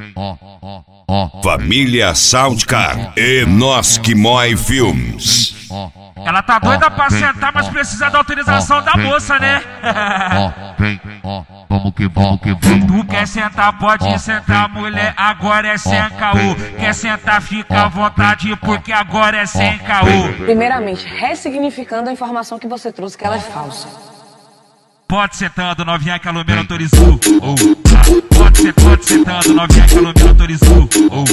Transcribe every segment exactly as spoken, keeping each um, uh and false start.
Família Soundcar e Nós Que Mói Filmes. Ela tá doida pra sentar, mas precisa da autorização da moça, né? Vamos que vamos que vamos. Tu quer sentar, pode sentar, mulher, agora é sem caô. Quer sentar, fica à vontade, porque agora é sem caô. Primeiramente, ressignificando a informação que você trouxe, que ela é falsa. Pode sentando, novinha que a Lumena autorizou. Pode ser, pode sentando, novinha que a Lumena autorizou.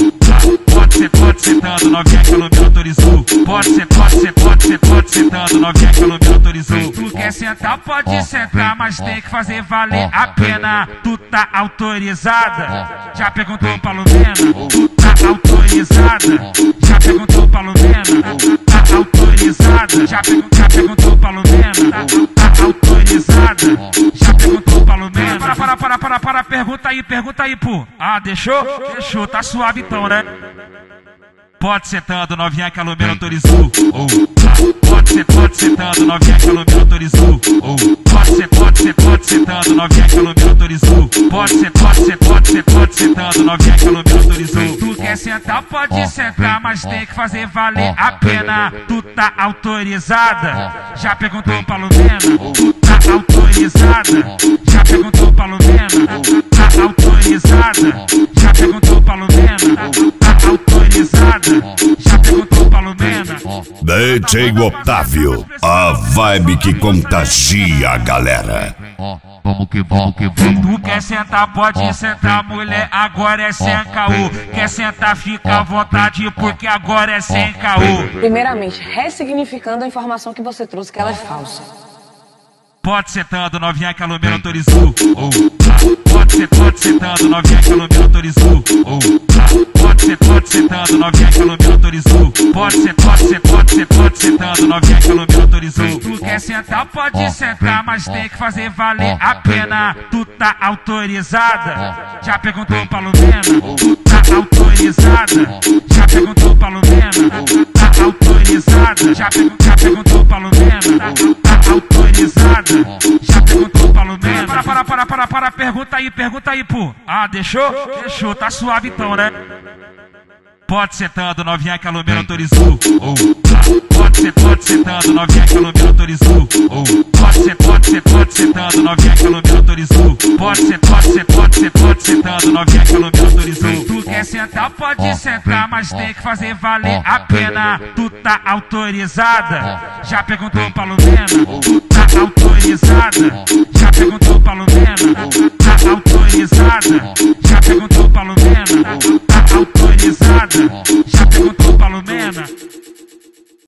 Pode ser, pode sentando, novinha que a Lumena autorizou. Pode ser, pode ser, pode ser, pode sentando, novinha que a Lumena autorizou. Tu quer sentar, pode sentar, mas tem que fazer valer a pena. Tu tá autorizada? Já perguntou pra Lumena? Tu tá autorizada? Já perguntou pra Lumena? Tá autorizada? Já, pergun já perguntou pra Lumena? Tá autorizada? Já perguntou pra Lumena? Para, para, para, para, para, pergunta aí, pergunta aí, pô. Ah, deixou? Deixou, tá suave então, né? Pode sentando, novinha que a Lumena autorizou. Pode ser, pode sentando, novinha que a Lumena autorizou. Pode ser, pode ser, pode sentando, novinha que a Lumena autorizou. Pode ser, pode ser, pode ser, pode sentando, novinha que a Lumena autorizou. Tu quer sentar, pode sentar, mas tem que fazer valer a pena. Tu tá autorizada? Já perguntou pra Lumena? Tu tá autorizada? Já perguntou pra Lumena? Tá autorizada? Já perguntou pra Lumena? Tá autorizada? Já perguntou pra Lumena? D J Otávio, a vibe que contagia a galera. Vamos que vamos que vamos. Tu quer sentar, pode sentar, mulher, agora é sem caô. Quer sentar, fica à vontade, porque agora é sem caô. Primeiramente, ressignificando a informação que você trouxe, que ela é falsa. Pode sentando, novinha que a Lumena autorizou. Pode ser, pode sentando, novinha que a Lumena autorizou. Pode ser, pode sentando, novinha que a Lumena autorizou. Pode ser, pode ser, pode ser, pode sentando, novinha que a Lumena autorizou. Tu quer sentar, pode sentar, mas tem que fazer valer a pena. Tu tá autorizada? Já perguntou pra Lumena? Tu tá autorizada? Já perguntou pra Lumena? Tá autorizada? Já, pergun já perguntou pra Lumena? Tá autorizada? Já perguntou pra Lumena? Para, para, para, para, para, pergunta aí, pergunta aí, pô. Ah, deixou? Deixou, tá suave então, né? Pode sentando, novinha que a Lumena autorizou. Pode ser, pode sentando, novinha que a Lumena autorizou. Pode ser, pode ser, pode sentando, novinha que a Lumena autorizou. Pode ser, pode ser, pode ser, pode sentando, novinha que a Lumena autorizou. Tu quer sentar, pode sentar, mas tem que fazer valer a pena. Tu tá autorizada? Já perguntou pra Lumena? Tu tá autorizada? Já perguntou pra Lumena? Tá autorizada? Já perguntou pra Lumena?